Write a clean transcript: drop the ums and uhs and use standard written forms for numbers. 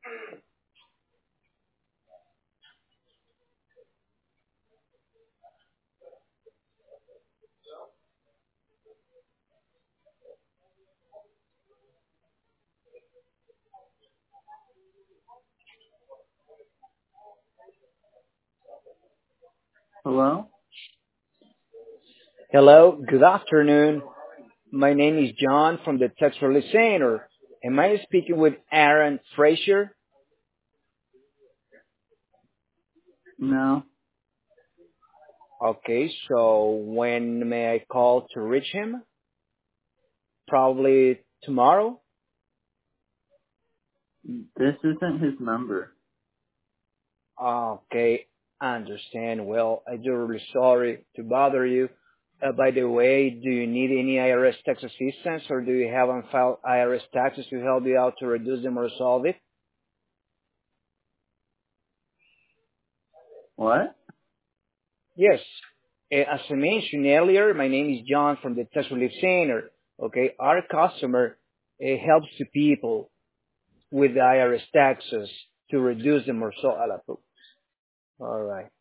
Hello? Hello, good afternoon. My name is John from the Tax Relief Center. Am I speaking with Aaron Frazier? No. Okay, so when may I call to reach him? Probably tomorrow? This isn't his number. Okay, I understand. Well, I do really sorry to bother you. By the way, do you need any IRS tax assistance or do you have unfiled IRS taxes to help you out to reduce them or solve it? What? Yes. As I mentioned earlier, my name is John from the Tax Relief Center. Okay, our customer helps the people with the IRS taxes to reduce them or solve. All right.